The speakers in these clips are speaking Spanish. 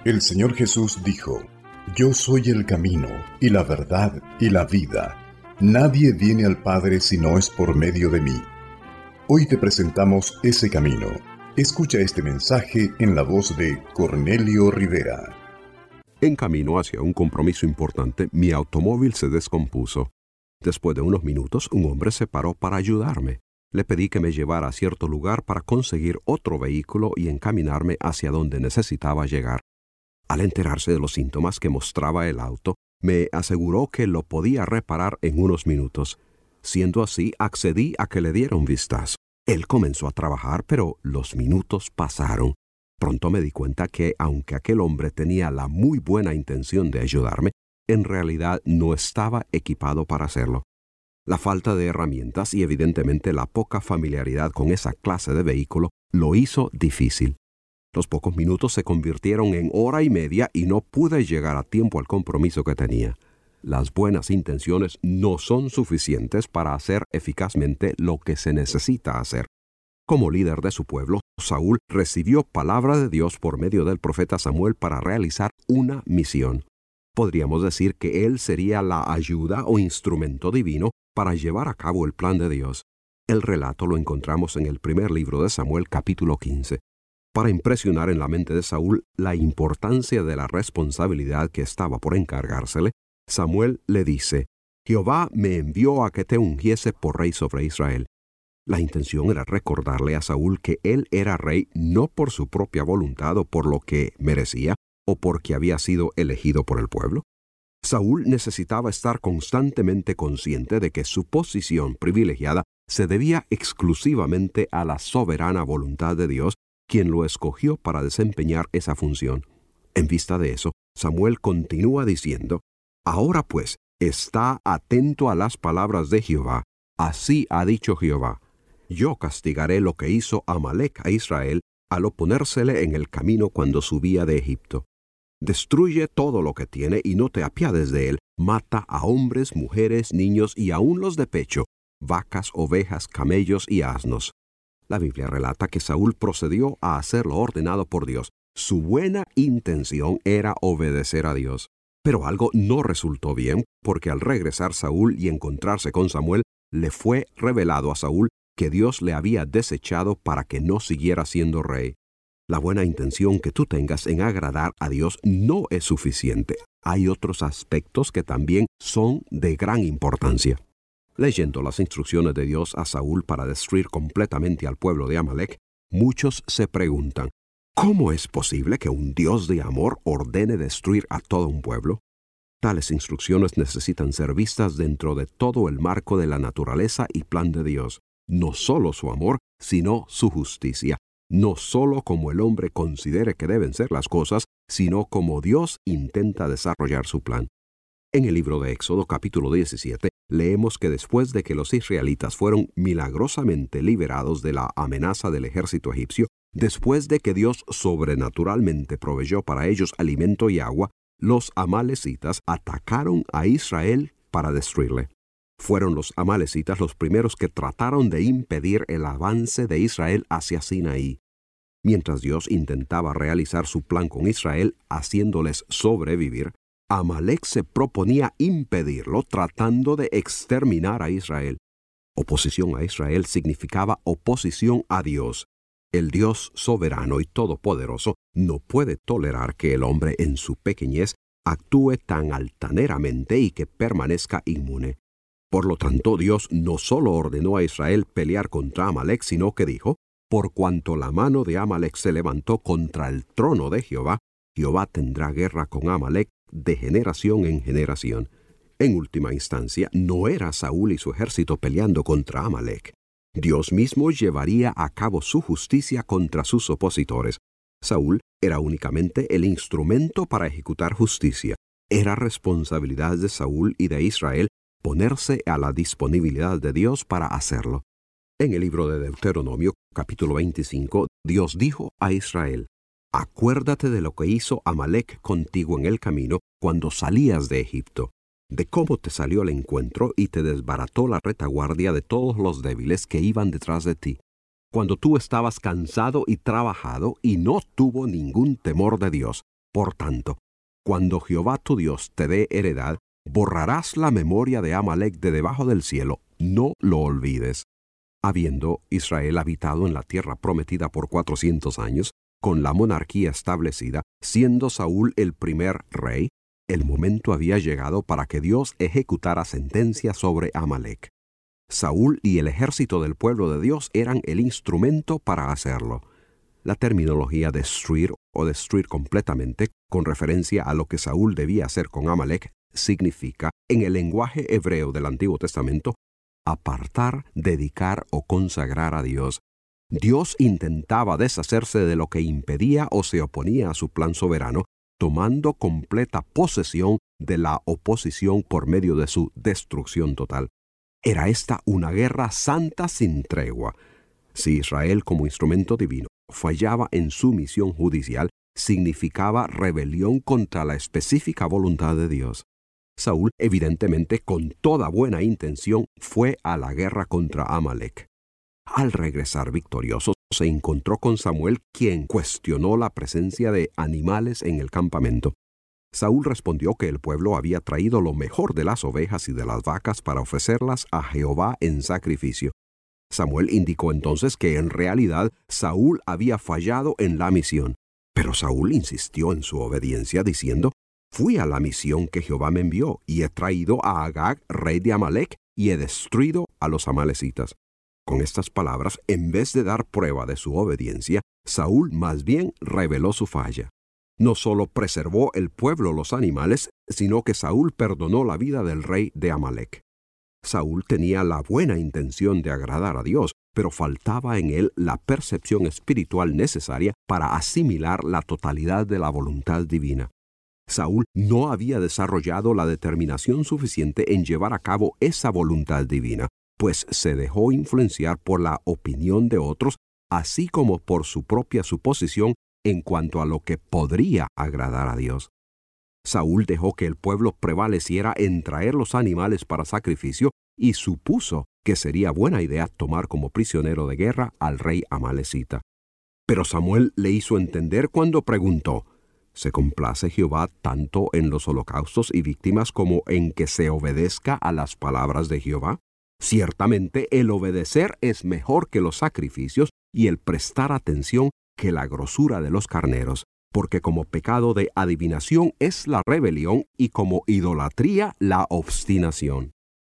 El Señor Jesús dijo: Yo soy el camino, y la verdad, y la vida. Nadie viene al Padre si no es por medio de mí. Hoy te presentamos ese camino. Escucha este mensaje en la voz de Cornelio Rivera. En camino hacia un compromiso importante, mi automóvil se descompuso. Después de unos minutos, un hombre se paró para ayudarme. Le pedí que me llevara a cierto lugar para conseguir otro vehículo y encaminarme hacia donde necesitaba llegar. Al enterarse de los síntomas que mostraba el auto, me aseguró que lo podía reparar en unos minutos. Siendo así, accedí a que le diera un vistazo. Él comenzó a trabajar, pero los minutos pasaron. Pronto me di cuenta que, aunque aquel hombre tenía la muy buena intención de ayudarme, en realidad no estaba equipado para hacerlo. La falta de herramientas y evidentemente la poca familiaridad con esa clase de vehículo lo hizo difícil. Los pocos minutos se convirtieron en hora y media y no pude llegar a tiempo al compromiso que tenía. Las buenas intenciones no son suficientes para hacer eficazmente lo que se necesita hacer. Como líder de su pueblo, Saúl recibió palabra de Dios por medio del profeta Samuel para realizar una misión. Podríamos decir que él sería la ayuda o instrumento divino para llevar a cabo el plan de Dios. El relato lo encontramos en el primer libro de Samuel, capítulo 15. Para impresionar en la mente de Saúl la importancia de la responsabilidad que estaba por encargársele, Samuel le dice: Jehová me envió a que te ungiese por rey sobre Israel. La intención era recordarle a Saúl que él era rey no por su propia voluntad o por lo que merecía o porque había sido elegido por el pueblo. Saúl necesitaba estar constantemente consciente de que su posición privilegiada se debía exclusivamente a la soberana voluntad de Dios, quien lo escogió para desempeñar esa función. En vista de eso, Samuel continúa diciendo: Ahora pues, está atento a las palabras de Jehová. Así ha dicho Jehová: Yo castigaré lo que hizo Amalec a Israel al oponérsele en el camino cuando subía de Egipto. Destruye todo lo que tiene y no te apiades de él. Mata a hombres, mujeres, niños y aun los de pecho, vacas, ovejas, camellos y asnos. La Biblia relata que Saúl procedió a hacer lo ordenado por Dios. Su buena intención era obedecer a Dios. Pero algo no resultó bien, porque al regresar Saúl y encontrarse con Samuel, le fue revelado a Saúl que Dios le había desechado para que no siguiera siendo rey. La buena intención que tú tengas en agradar a Dios no es suficiente. Hay otros aspectos que también son de gran importancia. Leyendo las instrucciones de Dios a Saúl para destruir completamente al pueblo de Amalec, muchos se preguntan: ¿cómo es posible que un Dios de amor ordene destruir a todo un pueblo? Tales instrucciones necesitan ser vistas dentro de todo el marco de la naturaleza y plan de Dios. No solo su amor, sino su justicia. No solo como el hombre considere que deben ser las cosas, sino como Dios intenta desarrollar su plan. En el libro de Éxodo, capítulo 17, leemos que después de que los israelitas fueron milagrosamente liberados de la amenaza del ejército egipcio, después de que Dios sobrenaturalmente proveyó para ellos alimento y agua, los amalecitas atacaron a Israel para destruirle. Fueron los amalecitas los primeros que trataron de impedir el avance de Israel hacia Sinaí. Mientras Dios intentaba realizar su plan con Israel, haciéndoles sobrevivir, Amalec se proponía impedirlo tratando de exterminar a Israel. Oposición a Israel significaba oposición a Dios. El Dios soberano y todopoderoso no puede tolerar que el hombre en su pequeñez actúe tan altaneramente y que permanezca inmune. Por lo tanto, Dios no solo ordenó a Israel pelear contra Amalec, sino que dijo: por cuanto la mano de Amalec se levantó contra el trono de Jehová, Jehová tendrá guerra con Amalec de generación en generación. En última instancia, no era Saúl y su ejército peleando contra Amalec. Dios mismo llevaría a cabo su justicia contra sus opositores. Saúl era únicamente el instrumento para ejecutar justicia. Era responsabilidad de Saúl y de Israel ponerse a la disponibilidad de Dios para hacerlo. En el libro de Deuteronomio, capítulo 25, Dios dijo a Israel: Acuérdate de lo que hizo Amalec contigo en el camino cuando salías de Egipto, de cómo te salió al encuentro y te desbarató la retaguardia de todos los débiles que iban detrás de ti, cuando tú estabas cansado y trabajado y no tuvo ningún temor de Dios, Por tanto, cuando Jehová tu Dios te dé heredad, borrarás la memoria de Amalec de debajo del cielo, no lo olvides. Habiendo Israel habitado en la tierra prometida por 400 años, con la monarquía establecida, siendo Saúl el primer rey, el momento había llegado para que Dios ejecutara sentencia sobre Amalec. Saúl y el ejército del pueblo de Dios eran el instrumento para hacerlo. La terminología destruir o destruir completamente, con referencia a lo que Saúl debía hacer con Amalec, significa, en el lenguaje hebreo del Antiguo Testamento, apartar, dedicar o consagrar a Dios. Dios intentaba deshacerse de lo que impedía o se oponía a su plan soberano, tomando completa posesión de la oposición por medio de su destrucción total. Era esta una guerra santa sin tregua. Si Israel como instrumento divino fallaba en su misión judicial, significaba rebelión contra la específica voluntad de Dios. Saúl, evidentemente con toda buena intención, fue a la guerra contra Amalec. Al regresar victorioso, se encontró con Samuel, quien cuestionó la presencia de animales en el campamento. Saúl respondió que el pueblo había traído lo mejor de las ovejas y de las vacas para ofrecerlas a Jehová en sacrificio. Samuel indicó entonces que en realidad Saúl había fallado en la misión. Pero Saúl insistió en su obediencia diciendo: «Fui a la misión que Jehová me envió y he traído a Agag, rey de Amalec, y he destruido a los amalecitas». Con estas palabras, en vez de dar prueba de su obediencia, Saúl más bien reveló su falla. No solo preservó el pueblo los animales, sino que Saúl perdonó la vida del rey de Amalec. Saúl tenía la buena intención de agradar a Dios, pero faltaba en él la percepción espiritual necesaria para asimilar la totalidad de la voluntad divina. Saúl no había desarrollado la determinación suficiente en llevar a cabo esa voluntad divina, pues se dejó influenciar por la opinión de otros, así como por su propia suposición en cuanto a lo que podría agradar a Dios. Saúl dejó que el pueblo prevaleciera en traer los animales para sacrificio y supuso que sería buena idea tomar como prisionero de guerra al rey amalecita. Pero Samuel le hizo entender cuando preguntó: ¿se complace Jehová tanto en los holocaustos y víctimas como en que se obedezca a las palabras de Jehová? Ciertamente el obedecer es mejor que los sacrificios y el prestar atención que la grosura de los carneros, porque como pecado de adivinación es la rebelión y como idolatría la obstinación.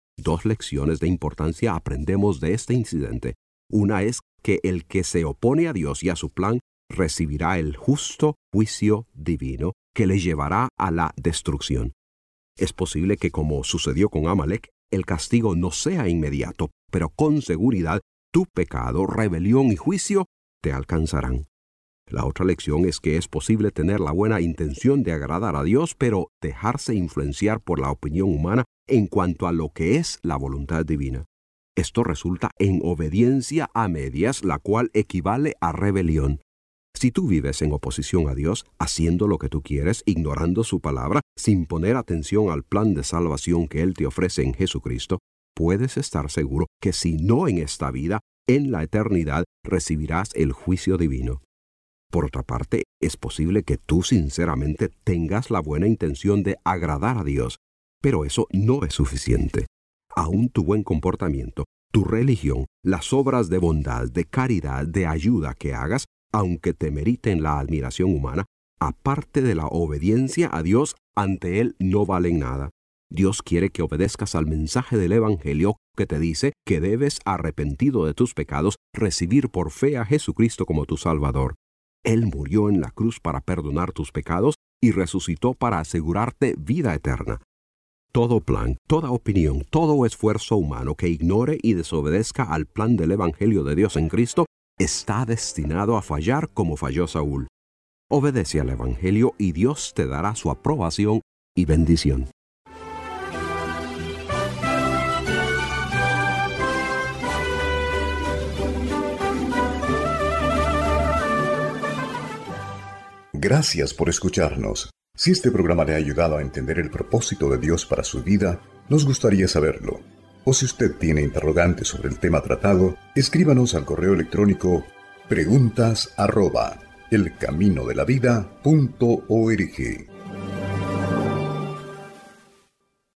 2 lecciones de importancia aprendemos de este incidente. Una es que el que se opone a Dios y a su plan recibirá el justo juicio divino que le llevará a la destrucción. Es posible que, como sucedió con Amalec, el castigo no sea inmediato, pero con seguridad tu pecado, rebelión y juicio te alcanzarán. La otra lección es que es posible tener la buena intención de agradar a Dios, pero dejarse influenciar por la opinión humana en cuanto a lo que es la voluntad divina. Esto resulta en obediencia a medias, la cual equivale a rebelión. Si tú vives en oposición a Dios, haciendo lo que tú quieres, ignorando su palabra, sin poner atención al plan de salvación que Él te ofrece en Jesucristo, puedes estar seguro que si no en esta vida, en la eternidad recibirás el juicio divino. Por otra parte, es posible que tú sinceramente tengas la buena intención de agradar a Dios, pero eso no es suficiente. Aún tu buen comportamiento, tu religión, las obras de bondad, de caridad, de ayuda que hagas, aunque te meriten la admiración humana, aparte de la obediencia a Dios, ante Él no valen nada. Dios quiere que obedezcas al mensaje del Evangelio que te dice que debes, arrepentido de tus pecados, recibir por fe a Jesucristo como tu Salvador. Él murió en la cruz para perdonar tus pecados y resucitó para asegurarte vida eterna. Todo plan, toda opinión, todo esfuerzo humano que ignore y desobedezca al plan del Evangelio de Dios en Cristo está destinado a fallar como falló Saúl. Obedece al Evangelio y Dios te dará su aprobación y bendición. Gracias por escucharnos. Si este programa le ha ayudado a entender el propósito de Dios para su vida, nos gustaría saberlo. O si usted tiene interrogantes sobre el tema tratado, escríbanos al correo electrónico preguntas@ elcaminodelavida.org.